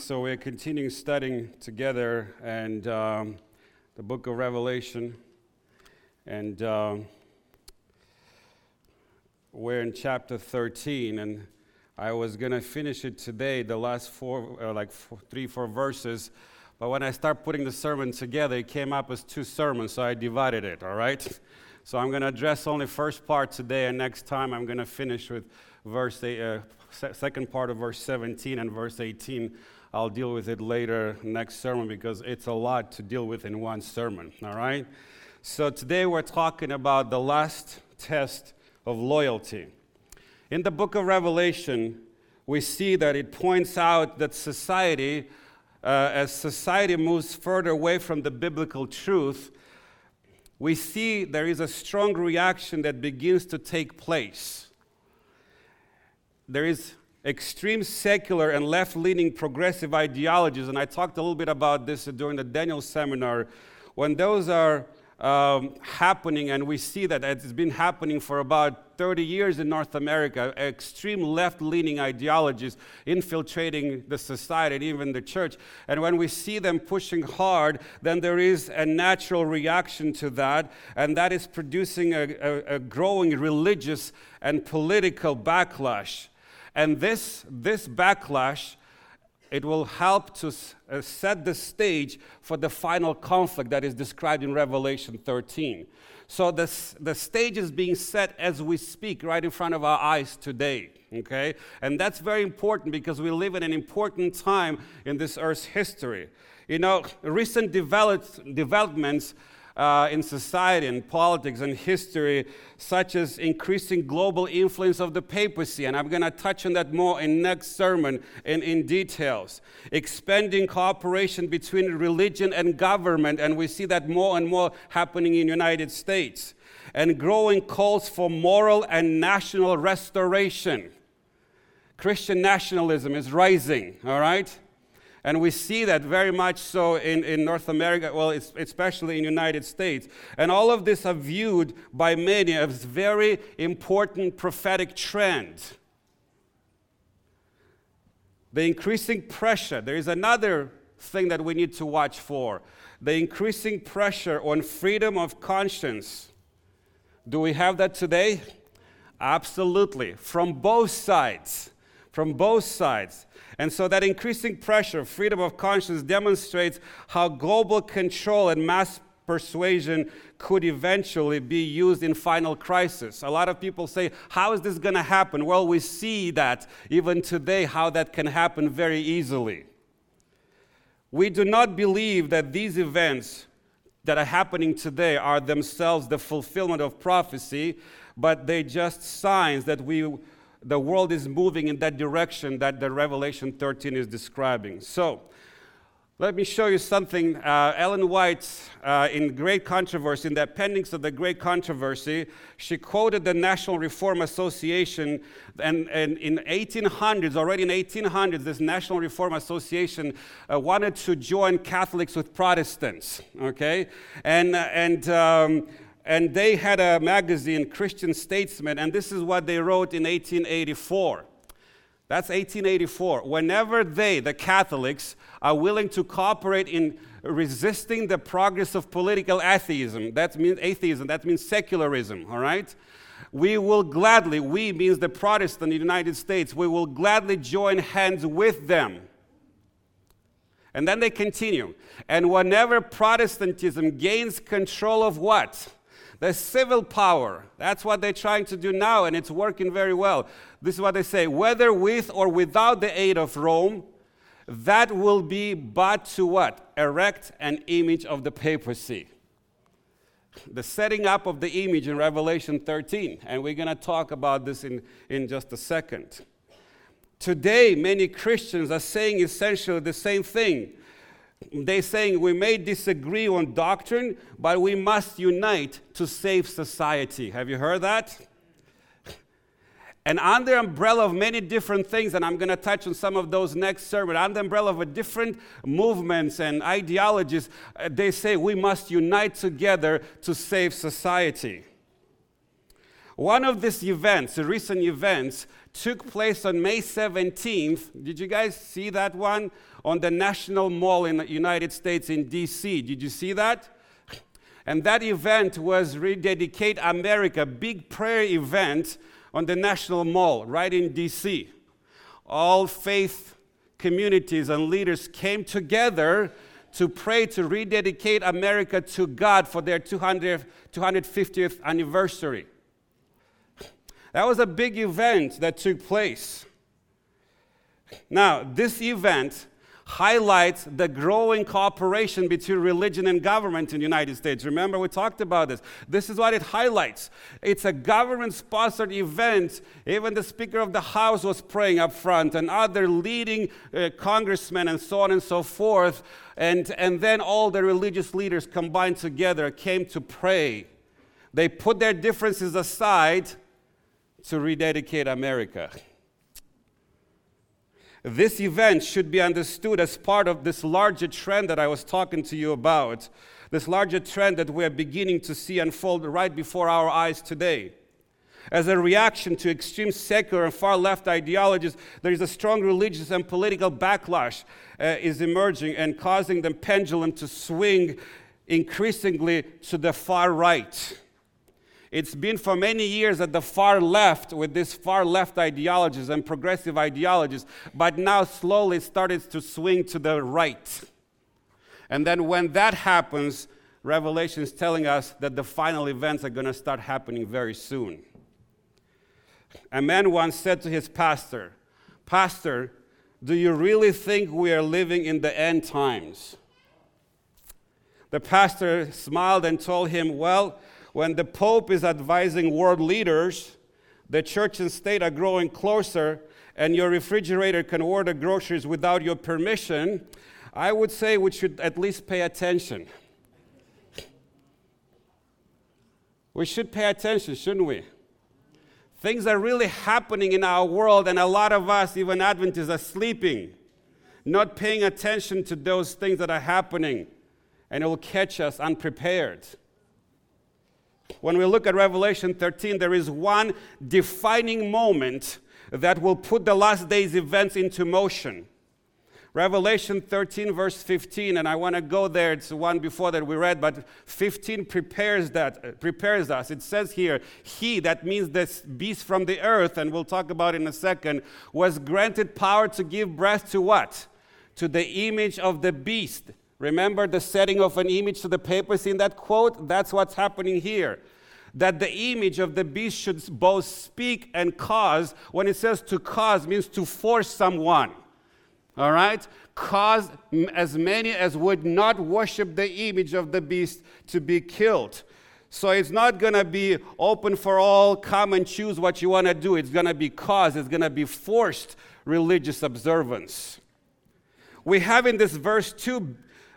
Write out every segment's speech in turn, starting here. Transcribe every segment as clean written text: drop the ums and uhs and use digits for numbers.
So we're continuing studying together and the book of Revelation. And we're in chapter 13, and I was going to finish it today, the last three, four verses. But when I start putting the sermon together, it came up as two sermons, so I divided it, all right? So I'm going to address only first part today, and next time I'm going to finish with second part of verse 17 and verse 18. I'll deal with it later next sermon because it's a lot to deal with in one sermon, all right? So today we're talking about the last test of loyalty. In the book of Revelation, we see that it points out that society, as society moves further away from the biblical truth, we see there is a strong reaction that begins to take place. There is extreme secular and left-leaning progressive ideologies, and I talked a little bit about this during the Daniel seminar. When those are happening, and we see that it's been happening for about 30 years in North America, extreme left-leaning ideologies infiltrating the society and even the church. And when we see them pushing hard, then there is a natural reaction to that, and that is producing a growing religious and political backlash. And this backlash, it will help to set the stage for the final conflict that is described in Revelation 13. So the stage is being set as we speak, right in front of our eyes today, okay? And that's very important because we live in an important time in this earth's history. You know, recent developments in society and politics and history, such as increasing global influence of the papacy, and I'm going to touch on that more in next sermon in details. Expanding cooperation between religion and government, and we see that more and more happening in the United States. And growing calls for moral and national restoration. Christian nationalism is rising, all right? And we see that very much so in North America, well, especially in the United States. And all of this are viewed by many as very important prophetic trend. The increasing pressure, there is another thing that we need to watch for. The increasing pressure on freedom of conscience. Do we have that today? Absolutely. From both sides. From both sides. And so that increasing pressure, freedom of conscience, demonstrates how global control and mass persuasion could eventually be used in final crisis. A lot of people say, how is this going to happen? Well, we see that even today, how that can happen very easily. We do not believe that these events that are happening today are themselves the fulfillment of prophecy, but they're just signs that the world is moving in that direction that the Revelation 13 is describing. So, let me show you something. Ellen White, in Great Controversy, in the appendix of the Great Controversy, she quoted the National Reform Association, and in 1800s, already in 1800s, this National Reform Association wanted to join Catholics with Protestants, okay? And they had a magazine, Christian Statesman, and this is what they wrote in 1884. That's 1884. Whenever the Catholics, are willing to cooperate in resisting the progress of political atheism, that means secularism, all right? We means the Protestant in the United States, we will gladly join hands with them. And then they continue. And whenever Protestantism gains control of what? The civil power. That's what they're trying to do now, and it's working very well. This is what they say. Whether with or without the aid of Rome, that will be but to what? Erect an image of the papacy. The setting up of the image in Revelation 13. And we're going to talk about this in just a second. Today, many Christians are saying essentially the same thing. They're saying we may disagree on doctrine, but we must unite to save society. Have you heard that? And under the umbrella of many different things, and I'm going to touch on some of those next sermon, under the umbrella of different movements and ideologies, they say we must unite together to save society. One of these events, the recent events, took place on May 17th. Did you guys see that one? On the National Mall in the United States in D.C. Did you see that? And that event was Rededicate America, big prayer event on the National Mall right in D.C. All faith communities and leaders came together to pray to rededicate America to God for their 250th anniversary. That was a big event that took place. Now, this event highlights the growing cooperation between religion and government in the United States. Remember, we talked about this. This is what it highlights. It's a government-sponsored event. Even the Speaker of the House was praying up front, and other leading congressmen and so on and so forth. And then all the religious leaders combined together came to pray. They put their differences aside to rededicate America. This event should be understood as part of this larger trend that I was talking to you about, this larger trend that we're beginning to see unfold right before our eyes today. As a reaction to extreme secular and far-left ideologies, there is a strong religious and political backlash is emerging and causing the pendulum to swing increasingly to the far right. It's been for many years at the far left with these far left ideologies and progressive ideologies, but now slowly it started to swing to the right. And then when that happens, Revelation is telling us that the final events are going to start happening very soon. A man once said to his pastor, "Pastor, do you really think we are living in the end times?" The pastor smiled and told him, "Well, when the Pope is advising world leaders, the church and state are growing closer, and your refrigerator can order groceries without your permission, I would say we should at least pay attention." We should pay attention, shouldn't we? Things are really happening in our world, and a lot of us, even Adventists, are sleeping, not paying attention to those things that are happening, and it will catch us unprepared. When we look at Revelation 13, there is one defining moment that will put the last days events into motion. Revelation 13, verse 15, and I want to go there. It's the one before that we read, but 15 prepares us. It says here, he, that means this beast from the earth, and we'll talk about it in a second, was granted power to give breath to what? To the image of the beast. Remember the setting of an image to the papacy in that quote? That's what's happening here. That the image of the beast should both speak and cause. When it says to cause, means to force someone. All right? Cause as many as would not worship the image of the beast to be killed. So it's not going to be open for all, come and choose what you want to do. It's going to be caused. It's going to be forced religious observance. We have in this verse two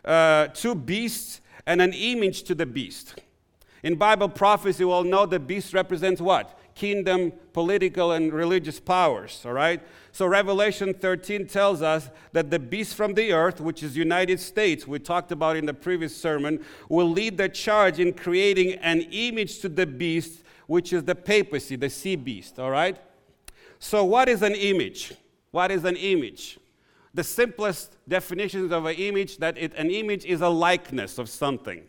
beasts and an image to the beast. In Bible prophecy, we all know the beast represents what? Kingdom, political, and religious powers, all right? So Revelation 13 tells us that the beast from the earth, which is United States, we talked about in the previous sermon, will lead the charge in creating an image to the beast, which is the papacy, the sea beast, all right? So what is an image? What is an image? The simplest definitions of an image, an image is a likeness of something.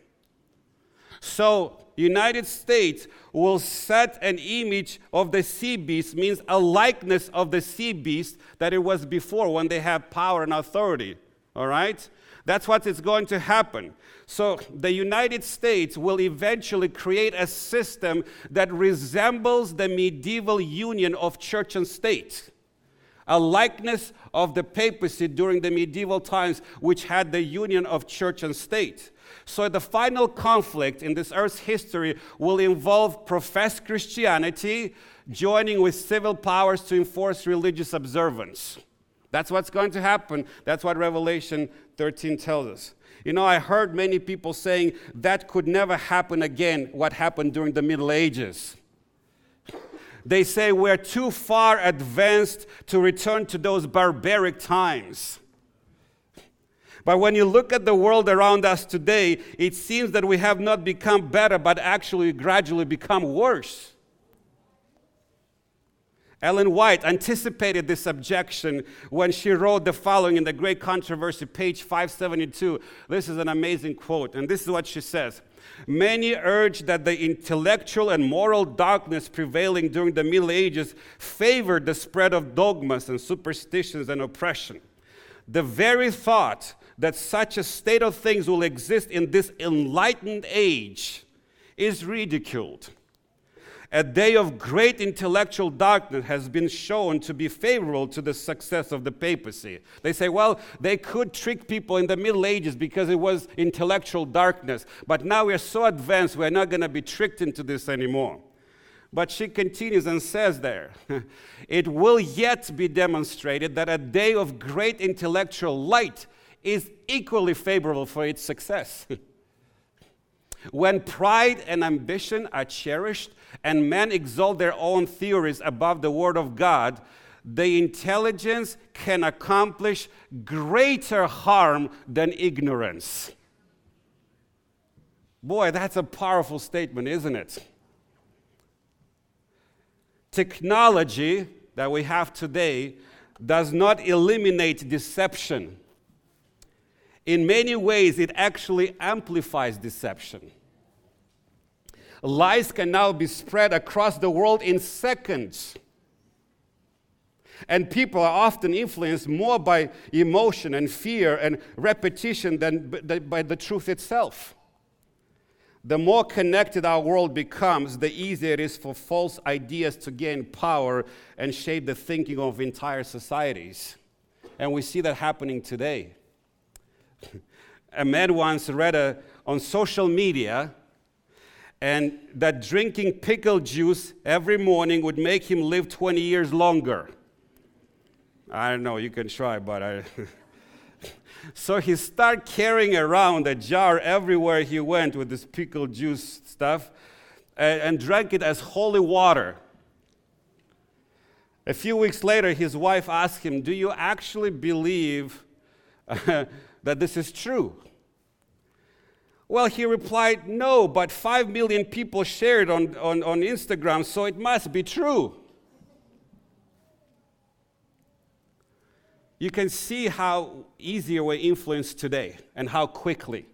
So United States will set an image of the sea beast, means a likeness of the sea beast that it was before when they have power and authority, all right? That's what is going to happen. So the United States will eventually create a system that resembles the medieval union of church and state. A likeness of the papacy during the medieval times, which had the union of church and state. So the final conflict in this earth's history will involve professed Christianity joining with civil powers to enforce religious observance. That's what's going to happen. That's what Revelation 13 tells us. You know, I heard many people saying that could never happen again, what happened during the Middle Ages. They say we're too far advanced to return to those barbaric times. But when you look at the world around us today, it seems that we have not become better, but actually gradually become worse. Ellen White anticipated this objection when she wrote the following in The Great Controversy, page 572. This is an amazing quote, and this is what she says. Many urge that the intellectual and moral darkness prevailing during the Middle Ages favored the spread of dogmas and superstitions and oppression. The very thought that such a state of things will exist in this enlightened age is ridiculed. A day of great intellectual darkness has been shown to be favorable to the success of the papacy. They say, well, they could trick people in the Middle Ages because it was intellectual darkness. But now we are so advanced, we're not going to be tricked into this anymore. But she continues and says there, it will yet be demonstrated that a day of great intellectual light is equally favorable for its success. When pride and ambition are cherished and men exalt their own theories above the Word of God, the intelligence can accomplish greater harm than ignorance. Boy, that's a powerful statement, isn't it? Technology that we have today does not eliminate deception. In many ways, it actually amplifies deception. Lies can now be spread across the world in seconds. And people are often influenced more by emotion and fear and repetition than by the truth itself. The more connected our world becomes, the easier it is for false ideas to gain power and shape the thinking of entire societies. And we see that happening today. A man once read on social media and that drinking pickle juice every morning would make him live 20 years longer. I don't know, you can try, but So he started carrying around a jar everywhere he went with this pickle juice stuff and drank it as holy water. A few weeks later, his wife asked him, do you actually believe that this is true? Well, he replied, no, but 5 million people shared on Instagram, so it must be true. You can see how easier we're influenced today and how quickly.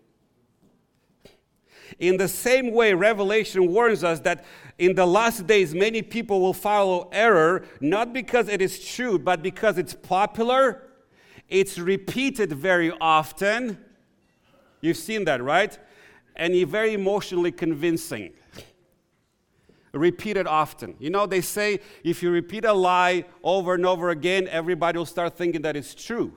In the same way, Revelation warns us that in the last days, many people will follow error, not because it is true, but because it's popular, it's repeated very often. You've seen that, right? And very emotionally convincing. Repeated often. You know, they say if you repeat a lie over and over again, everybody will start thinking that it's true.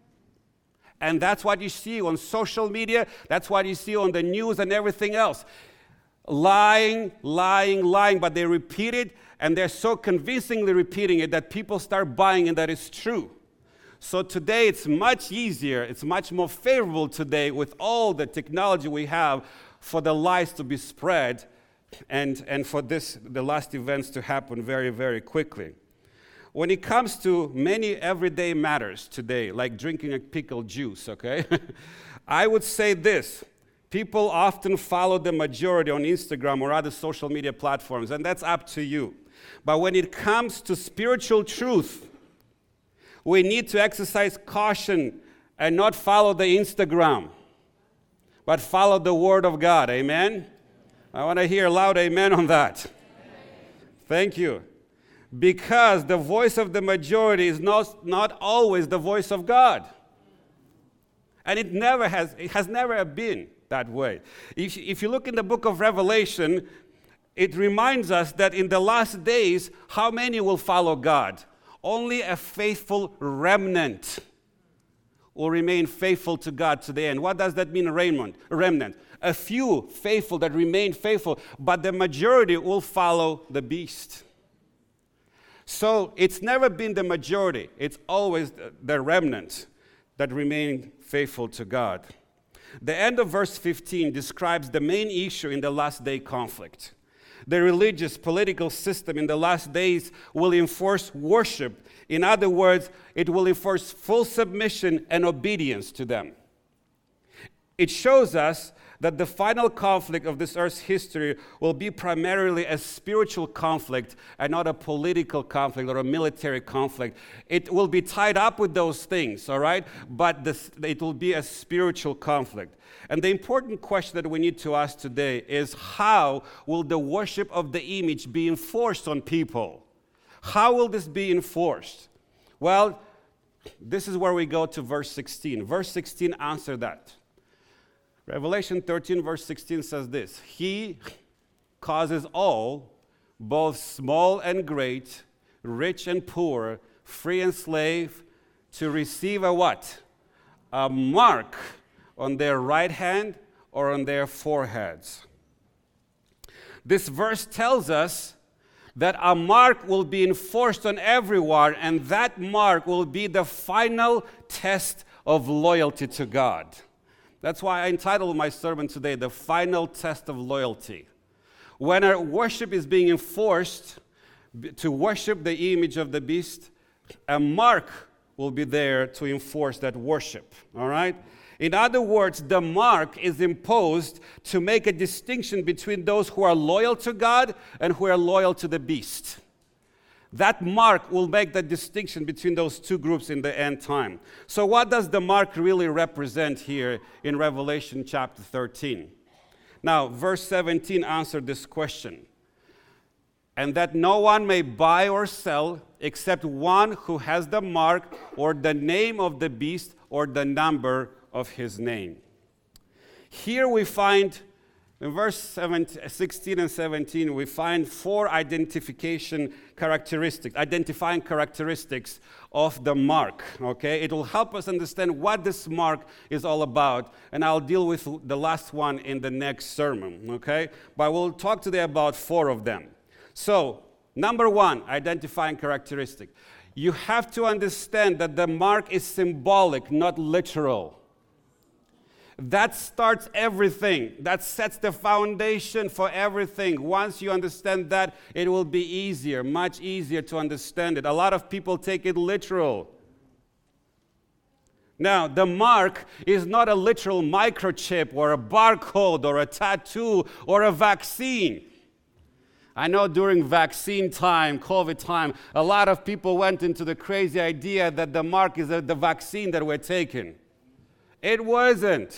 And that's what you see on social media. That's what you see on the news and everything else. Lying, lying, lying, but they repeat it, and they're so convincingly repeating it that people start buying it that it's true. So today it's much easier, it's much more favorable today with all the technology we have for the lies to be spread and for the last events to happen very, very quickly. When it comes to many everyday matters today, like drinking a pickle juice, okay, I would say this. People often follow the majority on Instagram or other social media platforms, and that's up to you. But when it comes to spiritual truth, we need to exercise caution and not follow the Instagram, but follow the Word of God. Amen? I want to hear a loud amen on that. Amen. Thank you. Because the voice of the majority is not always the voice of God. And it has never been that way. If you look in the book of Revelation, it reminds us that in the last days, how many will follow God? Only a faithful remnant will remain faithful to God to the end. What does that mean, remnant? A few faithful that remain faithful, but the majority will follow the beast. So it's never been the majority. It's always the remnant that remain faithful to God. The end of verse 15 describes the main issue in the last day conflict. The religious political system in the last days will enforce worship. In other words, it will enforce full submission and obedience to them. it shows us that the final conflict of this earth's history will be primarily a spiritual conflict and not a political conflict or a military conflict. It will be tied up with those things, all right? But it will be a spiritual conflict. And the important question that we need to ask today is, how will the worship of the image be enforced on people? How will this be enforced? Well, this is where we go to verse 16. Verse 16 answers that. Revelation 13, verse 16 says this: He causes all, both small and great, rich and poor, free and slave, to receive a what? A mark on their right hand or on their foreheads. This verse tells us that a mark will be enforced on everyone, and that mark will be the final test of loyalty to God. That's why I entitled my sermon today, The Final Test of Loyalty. When our worship is being enforced to worship the image of the beast, a mark will be there to enforce that worship, all right? In other words, the mark is imposed to make a distinction between those who are loyal to God and who are loyal to the beast. That mark will make the distinction between those two groups in the end time. So what does the mark really represent here in Revelation chapter 13? Now, verse 17 answered this question. And that no one may buy or sell except one who has the mark or the name of the beast or the number of his name. Here we find, in verse 16 and 17, we find four identifying characteristics of the mark, okay? It will help us understand what this mark is all about, and I'll deal with the last one in the next sermon, okay? But we'll talk today about four of them. So, number one, identifying characteristic. You have to understand that the mark is symbolic, not literal. That starts everything. That sets the foundation for everything. Once you understand that, it will be easier, much easier to understand it. A lot of people take it literal. Now, the mark is not a literal microchip or a barcode or a tattoo or a vaccine. I know during vaccine time, COVID time, a lot of people went into the crazy idea that the mark is the vaccine that we're taking. It wasn't.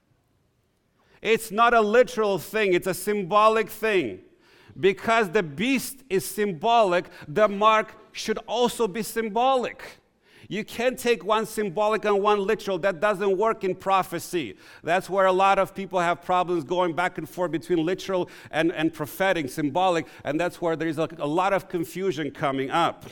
It's not a literal thing, it's a symbolic thing. Because the beast is symbolic, the mark should also be symbolic. You can't take one symbolic and one literal. That doesn't work in prophecy. That's where a lot of people have problems going back and forth between literal and prophetic, symbolic, and that's where there is a lot of confusion coming up.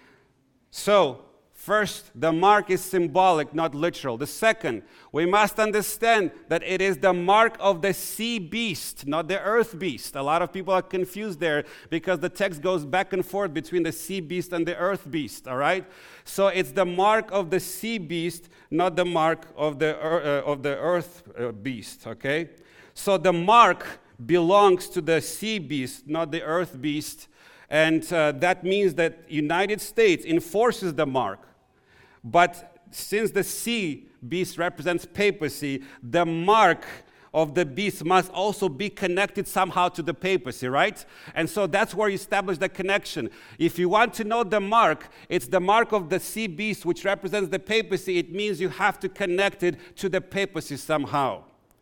So, first, the mark is symbolic, not literal. The second, we must understand that it is the mark of the sea beast, not the earth beast. A lot of people are confused there because the text goes back and forth between the sea beast and the earth beast, all right? So it's the mark of the sea beast, not the mark of the earth beast, okay? So the mark belongs to the sea beast, not the earth beast, and that means that United States enforces the mark. But since the sea beast represents papacy, the mark of the beast must also be connected somehow to the papacy, right? And so that's where you establish the connection. If you want to know the mark, it's the mark of the sea beast, which represents the papacy. It means you have to connect it to the papacy somehow.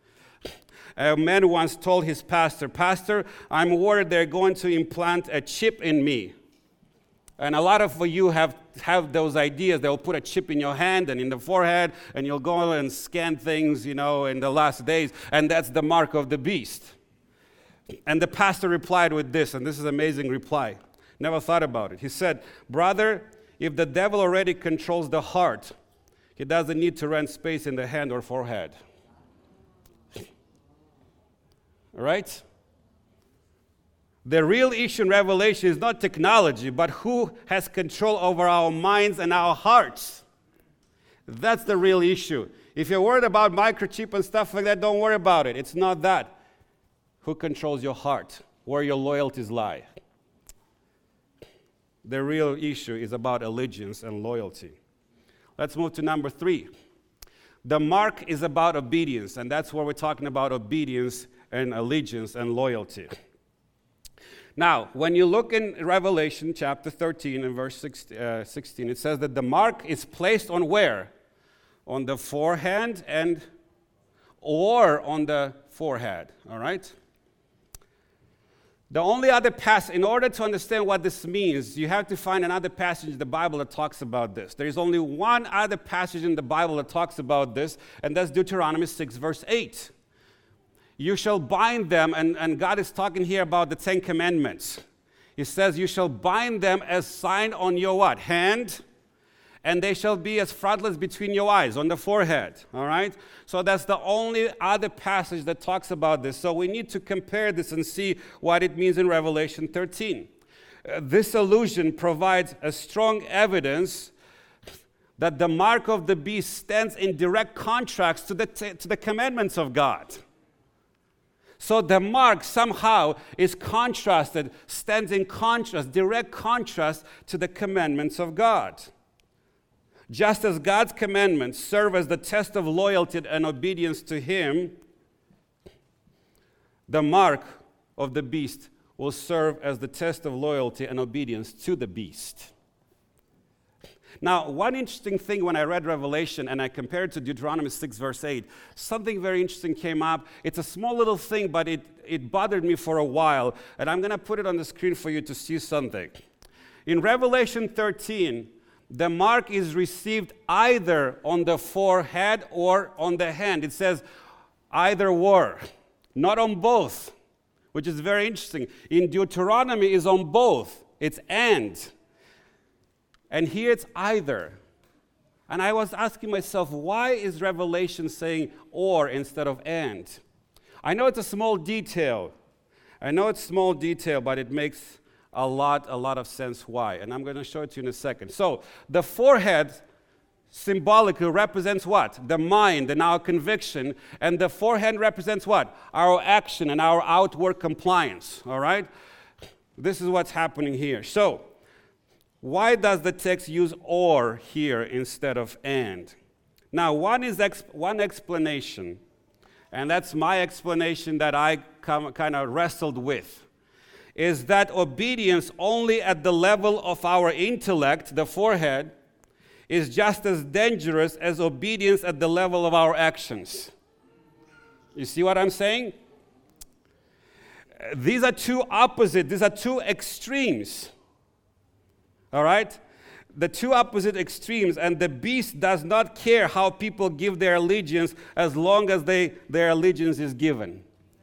A man once told his pastor, "Pastor, I'm worried they're going to implant a chip in me." And a lot of you have those ideas. They'll put a chip in your hand and in the forehead, and you'll go and scan things, in the last days, and that's the mark of the beast. And the pastor replied with this, and this is an amazing reply. Never thought about it. He said, "Brother, if the devil already controls the heart, he doesn't need to rent space in the hand or forehead." All right? The real issue in Revelation is not technology, but who has control over our minds and our hearts. That's the real issue. If you're worried about microchip and stuff like that, don't worry about it. It's not that. Who controls your heart? Where your loyalties lie? The real issue is about allegiance and loyalty. Let's move to number 3. The mark is about obedience, and that's where we're talking about obedience and allegiance and loyalty. Now, when you look in Revelation chapter 13 and verse 16, it says that the mark is placed on where? On the forehead or on the forehead, all right? The only other passage, in order to understand what this means, you have to find another passage in the Bible that talks about this. There is only one other passage in the Bible that talks about this, and that's Deuteronomy 6, verse 8. You shall bind them, and God is talking here about the Ten Commandments. He says, you shall bind them as sign on your what? Hand, and they shall be as frontlets between your eyes, on the forehead, all right? So that's the only other passage that talks about this. So we need to compare this and see what it means in Revelation 13. This allusion provides a strong evidence that the mark of the beast stands in direct contrast to the commandments of God. So the mark somehow is contrasted, stands in contrast, direct contrast to the commandments of God. Just as God's commandments serve as the test of loyalty and obedience to Him, the mark of the beast will serve as the test of loyalty and obedience to the beast. Now, one interesting thing when I read Revelation and I compared it to Deuteronomy 6, verse 8, something very interesting came up. It's a small little thing, but it bothered me for a while, and I'm going to put it on the screen for you to see something. In Revelation 13, the mark is received either on the forehead or on the hand. It says either or, not on both, which is very interesting. In Deuteronomy, it's on both. It's and. And here it's either. And I was asking myself, why is Revelation saying or instead of and? I know it's a small detail. But it makes a lot of sense why. And I'm going to show it to you in a second. So the forehead symbolically represents what? The mind and our conviction. And the forehead represents what? Our action and our outward compliance. All right? This is what's happening here. So why does the text use or here instead of and? Now, one explanation, and that's my explanation that I kind of wrestled with, is that obedience only at the level of our intellect, the forehead, is just as dangerous as obedience at the level of our actions. You see what I'm saying? These are two extremes. All right? The two opposite extremes, and the beast does not care how people give their allegiance as long as their allegiance is given.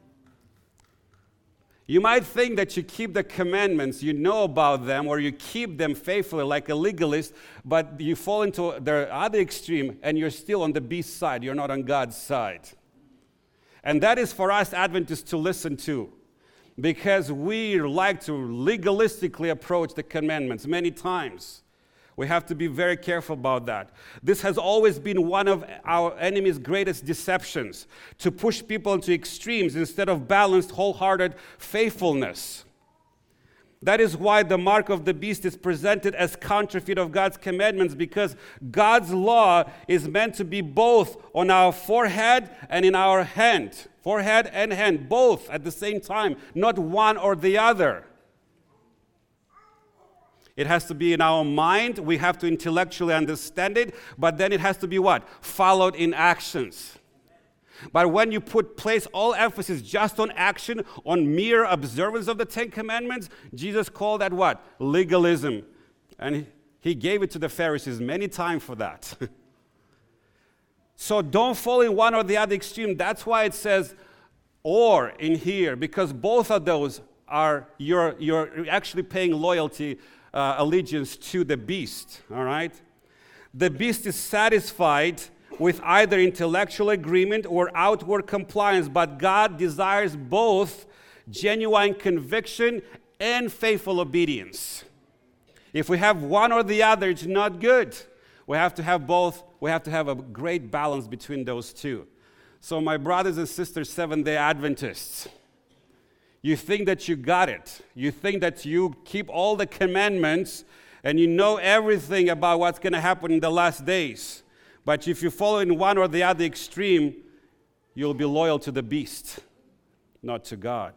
You might think that you keep the commandments, you know about them, or you keep them faithfully like a legalist, but you fall into the other extreme and you're still on the beast side. You're not on God's side. And that is for us Adventists to listen to, because we like to legalistically approach the commandments many times. We have to be very careful about that. This has always been one of our enemy's greatest deceptions, to push people into extremes instead of balanced, wholehearted faithfulness. That is why the mark of the beast is presented as counterfeit of God's commandments, because God's law is meant to be both on our forehead and in our hand. Forehead and hand, both at the same time, not one or the other. It has to be in our mind. We have to intellectually understand it, but then it has to be what? Followed in actions. But when you place all emphasis just on action, on mere observance of the Ten Commandments, Jesus called that what? Legalism. And he gave it to the Pharisees many times for that. So don't fall in one or the other extreme. That's why it says or in here, because both of those are, you're actually paying loyalty, allegiance to the beast, all right? The beast is satisfied with either intellectual agreement or outward compliance, but God desires both genuine conviction and faithful obedience. If we have one or the other, it's not good. We have to have both. We have to have a great balance between those two. So my brothers and sisters, Seventh-day Adventists, you think that you got it. You think that you keep all the commandments and you know everything about what's going to happen in the last days. But if you follow in one or the other extreme, you'll be loyal to the beast, not to God.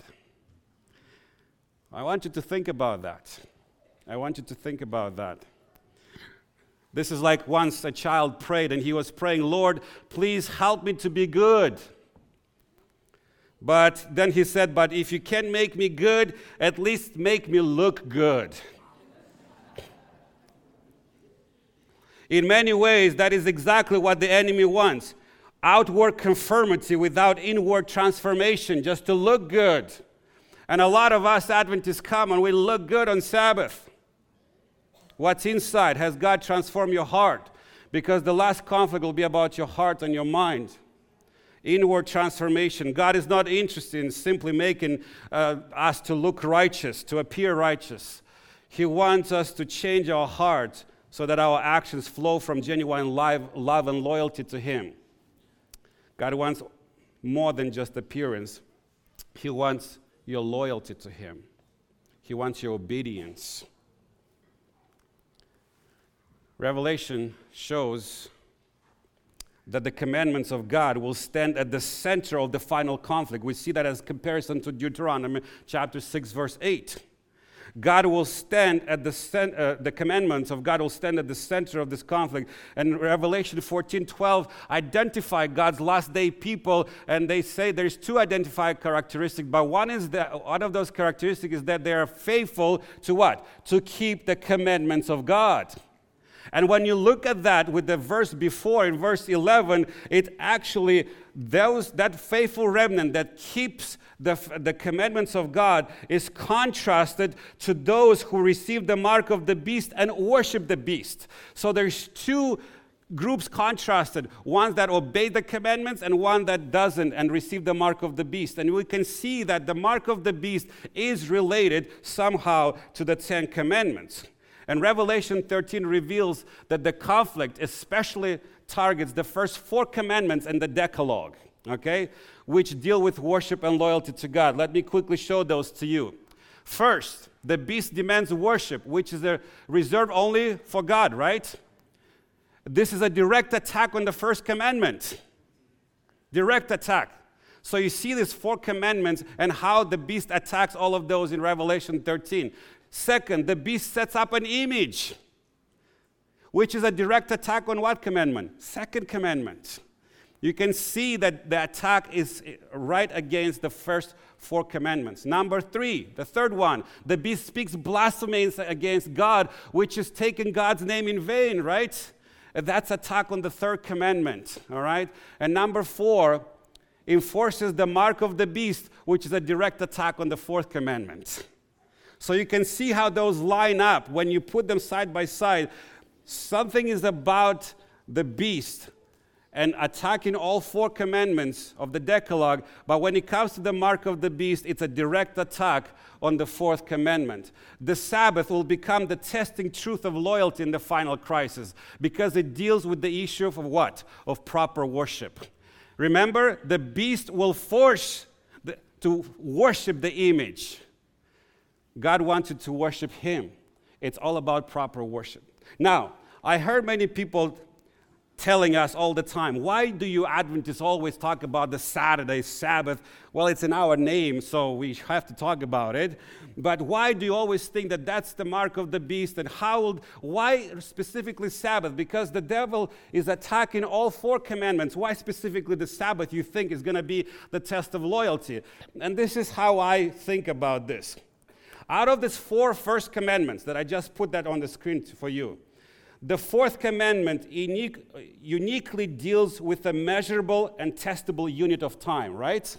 I want you to think about that. I want you to think about that. This is like once a child prayed, and he was praying, Lord, please help me to be good. But then he said, but if you can't make me good, at least make me look good. In many ways, that is exactly what the enemy wants. Outward conformity without inward transformation, just to look good. And a lot of us Adventists come and we look good on Sabbath. What's inside? Has God transformed your heart? Because the last conflict will be about your heart and your mind. Inward transformation. God is not interested in simply making us to look righteous, to appear righteous. He wants us to change our heart so that our actions flow from genuine love and loyalty to Him. God wants more than just appearance. He wants your loyalty to Him. He wants your obedience. Revelation shows that the commandments of God will stand at the center of the final conflict. We see that as comparison to Deuteronomy chapter 6, verse 8. God will stand at the commandments of God will stand at the center of this conflict. And Revelation 14:12 identify God's last day people, and they say there's two identified characteristics. But one of those characteristics is that they are faithful to what? To keep the commandments of God. And when you look at that with the verse before, in verse 11, it actually, that faithful remnant that keeps the commandments of God is contrasted to those who receive the mark of the beast and worship the beast. So there's two groups contrasted, one that obey the commandments and one that doesn't and receive the mark of the beast. And we can see that the mark of the beast is related somehow to the 10 commandments. And Revelation 13 reveals that the conflict especially targets the first 4 commandments and the Decalogue, okay, which deal with worship and loyalty to God. Let me quickly show those to you. First, the beast demands worship, which is reserved only for God, right? This is a direct attack on the first commandment. Direct attack. So you see these 4 commandments and how the beast attacks all of those in Revelation 13. Second, the beast sets up an image, which is a direct attack on what commandment? Second commandment. You can see that the attack is right against the first 4 commandments. Number 3, the third one, the beast speaks blasphemies against God, which is taking God's name in vain, right? That's attack on the 3rd commandment, all right? And number 4, enforces the mark of the beast, which is a direct attack on the 4th commandment. So you can see how those line up. When you put them side by side, something is about the beast and attacking all 4 commandments of the Decalogue, but when it comes to the mark of the beast, it's a direct attack on the 4th commandment. The Sabbath will become the testing truth of loyalty in the final crisis because it deals with the issue of what? Of proper worship. Remember, the beast will force to worship the image. God wants you to worship Him. It's all about proper worship. Now, I heard many people telling us all the time, why do you Adventists always talk about the Saturday, Sabbath? Well, it's in our name, so we have to talk about it. But why do you always think that that's the mark of the beast? And why specifically Sabbath? Because the devil is attacking all 4 commandments. Why specifically the Sabbath you think is going to be the test of loyalty? And this is how I think about this. Out of these 4 first commandments that I just put that on the screen for you, the 4th commandment uniquely deals with a measurable and testable unit of time, right?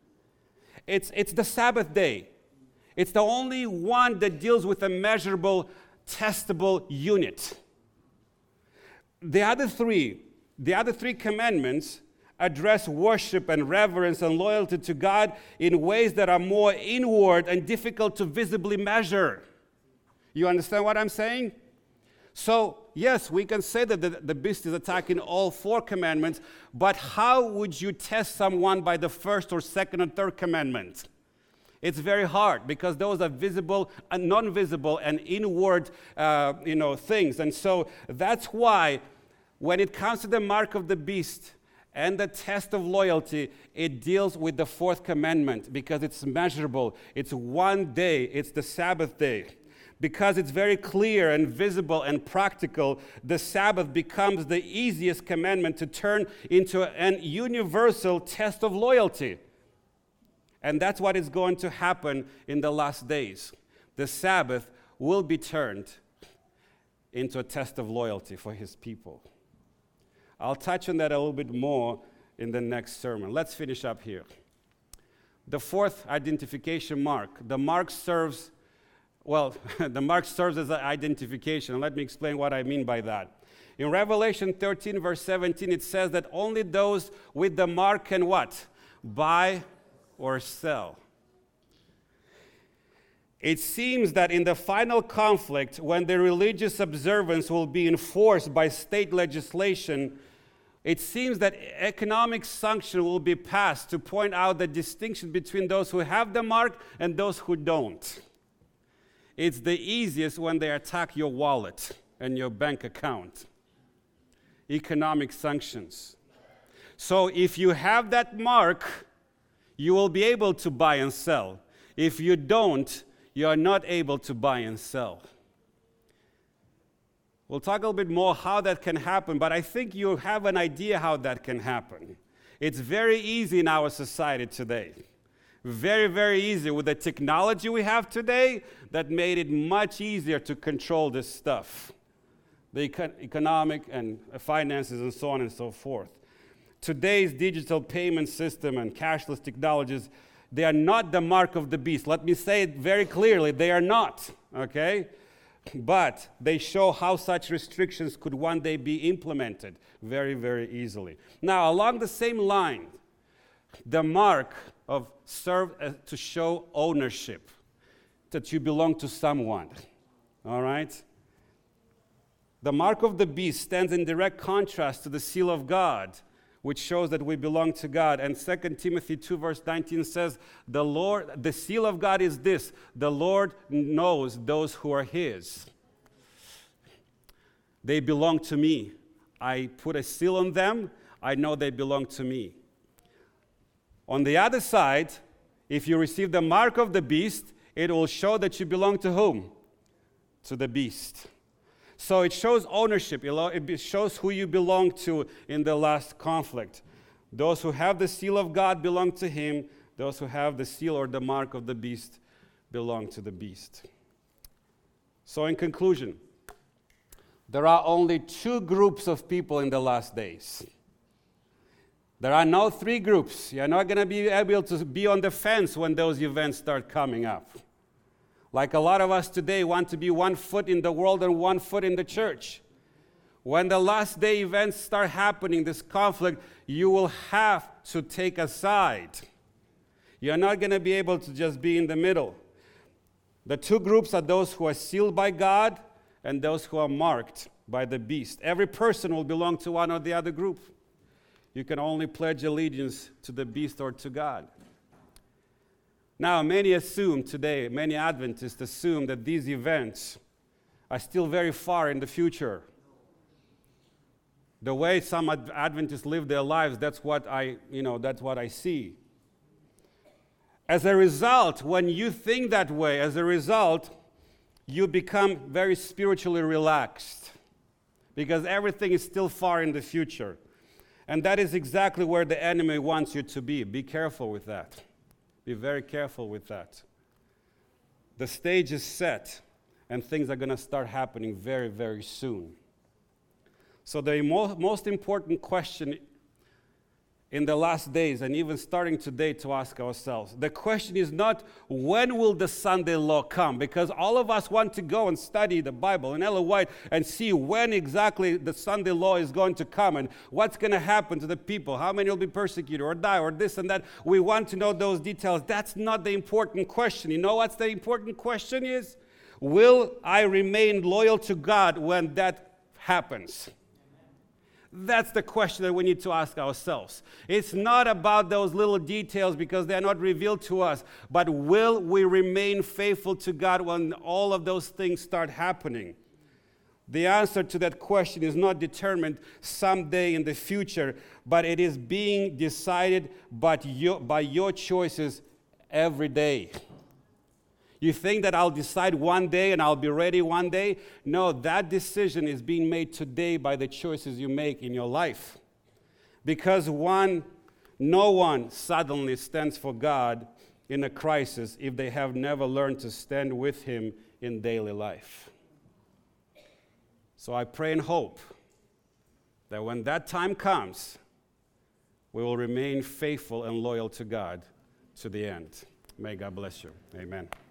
It's the Sabbath day. It's the only one that deals with a measurable, testable unit. The other three commandments address worship and reverence and loyalty to God in ways that are more inward and difficult to visibly measure. You understand what I'm saying? So, yes, we can say that the beast is attacking all 4 commandments, but how would you test someone by the 1st or 2nd or 3rd commandment? It's very hard because those are visible and non-visible and inward things. And so that's why when it comes to the mark of the beast and the test of loyalty, it deals with the fourth commandment because it's measurable. It's one day. It's the Sabbath day. Because it's very clear and visible and practical, the Sabbath becomes the easiest commandment to turn into an universal test of loyalty. And that's what is going to happen in the last days. The Sabbath will be turned into a test of loyalty for his people. I'll touch on that a little bit more in the next sermon. Let's finish up here. The fourth identification mark. The mark serves as an identification. Let me explain what I mean by that. In Revelation 13, verse 17, it says that only those with the mark can what? Buy or sell. It seems that in the final conflict, when the religious observance will be enforced by state legislation, it seems that economic sanction will be passed to point out the distinction between those who have the mark and those who don't. It's the easiest when they attack your wallet and your bank account. Economic sanctions. So if you have that mark, you will be able to buy and sell. If you don't, you are not able to buy and sell. We'll talk a little bit more how that can happen, but I think you have an idea how that can happen. It's very easy in our society today. Very, very easy. With the technology we have today, that made it much easier to control this stuff. The economic and finances and so on and so forth. Today's digital payment system and cashless technologies, they are not the mark of the beast. Let me say it very clearly, they are not, okay? But they show how such restrictions could one day be implemented very, very easily. Now, along the same line, the mark of serve to show ownership, that you belong to someone, all right? The mark of the beast stands in direct contrast to the seal of God, which shows that we belong to God. And 2 Timothy 2 verse 19 says, the seal of God is this: the Lord knows those who are his. They belong to me. I put a seal on them. I know they belong to me. On the other side, if you receive the mark of the beast, it will show that you belong to whom? To the beast. So it shows ownership. It shows who you belong to in the last conflict. Those who have the seal of God belong to him. Those who have the seal or the mark of the beast belong to the beast. So in conclusion, there are only two groups of people in the last days. There are no three groups. You're not going to be able to be on the fence when those events start coming up. Like a lot of us today want to be 1 foot in the world and 1 foot in the church. When the last day events start happening, this conflict, you will have to take a side. You're not going to be able to just be in the middle. The two groups are those who are sealed by God and those who are marked by the beast. Every person will belong to one or the other group. You can only pledge allegiance to the beast or to God. Now, many Adventists assume that these events are still very far in the future. The way some Adventists live their lives, that's what I see. As a result, when you think that way, you become very spiritually relaxed because everything is still far in the future. And that is exactly where the enemy wants you to be. Be careful with that. Be very careful with that. The stage is set, and things are going to start happening very, very soon. So the most important question in the last days, and even starting today, to ask ourselves, the question is not when will the Sunday law come, because all of us want to go and study the Bible and Ellen White and see when exactly the Sunday law is going to come and what's going to happen to the people, how many will be persecuted or die or this and that. We want to know those details. That's not the important question. You know what's the important question is? Will I remain loyal to God when that happens? That's the question that we need to ask ourselves. It's not about those little details because they're not revealed to us, but will we remain faithful to God when all of those things start happening? The answer to that question is not determined someday in the future, but it is being decided by your choices every day. You think that I'll decide one day and I'll be ready one day? No, that decision is being made today by the choices you make in your life. Because no one suddenly stands for God in a crisis if they have never learned to stand with Him in daily life. So I pray and hope that when that time comes, we will remain faithful and loyal to God to the end. May God bless you. Amen.